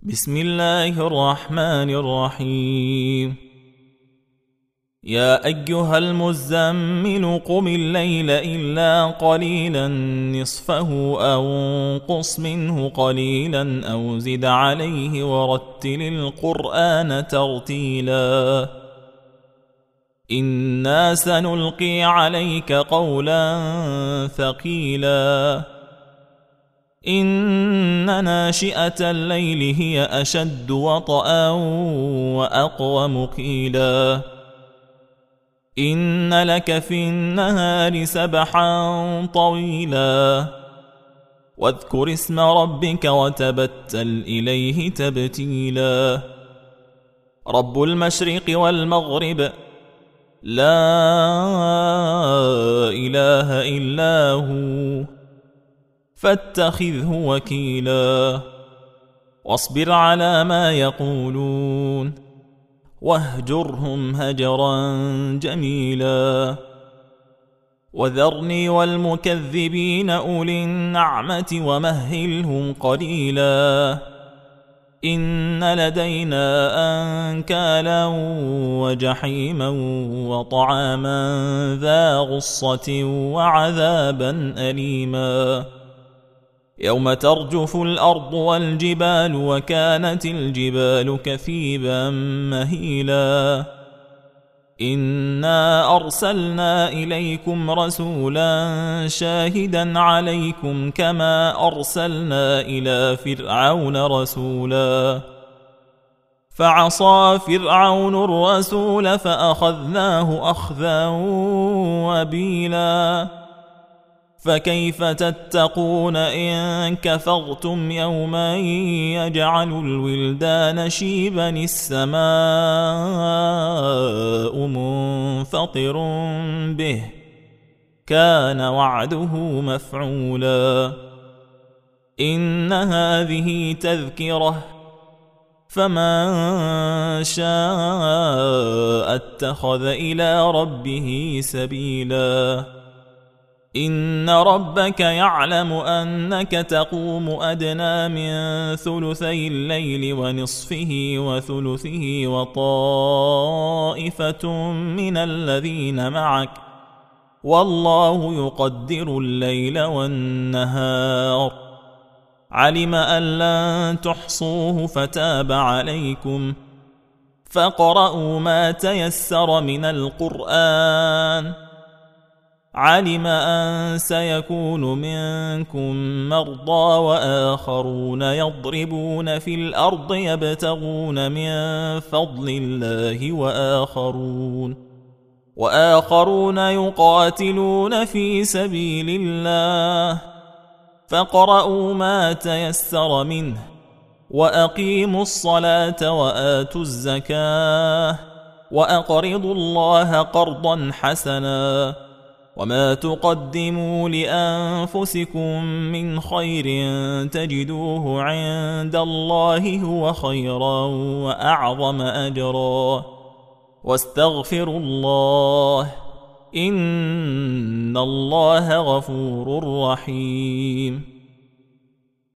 بسم الله الرحمن الرحيم. يا أيها المزمل قم الليل إلا قليلا نصفه أو انقص منه قليلا أو زد عليه ورتل القرآن ترتيلا إنا سنلقي عليك قولا ثقيلا إن ناشئة الليل هي أشد وطئا وأقوم قيلا إن لك في النهار سبحا طويلا واذكر اسم ربك وتبتل إليه تبتيلا رب المشرق والمغرب لا إله إلا هو فاتخذه وكيلا واصبر على ما يقولون واهجرهم هجرا جميلا وذرني والمكذبين أولي النعمة ومهلهم قليلا إن لدينا أنكالا وجحيما وطعاما ذا غصة وعذابا أليما يوم ترجف الأرض والجبال وكانت الجبال كثيبا مهيلا إنا أرسلنا إليكم رسولا شاهدا عليكم كما أرسلنا إلى فرعون رسولا فعصى فرعون الرسول فأخذناه أخذا وبيلا فكيف تتقون إن كفرتم يوما يجعل الولدان شيبا السماء منفطر به كان وعده مفعولا إن هذه تذكرة فمن شاء اتخذ إلى ربه سبيلا إن ربك يعلم أنك تقوم أدنى من ثلثي الليل ونصفه وثلثه وطائفة من الذين معك والله يقدر الليل والنهار علم أن لن تحصوه فتاب عليكم فاقرؤوا ما تيسر من القرآن علم أن سيكون منكم مرضى وآخرون يضربون في الأرض يبتغون من فضل الله وآخرون يقاتلون في سبيل الله فاقرؤوا ما تيسر منه وأقيموا الصلاة وآتوا الزكاة وأقرضوا الله قرضا حسنا وما تقدموا لأنفسكم من خير تجدوه عند الله هو خيرا وأعظم أجرا واستغفروا الله إن الله غفور رحيم.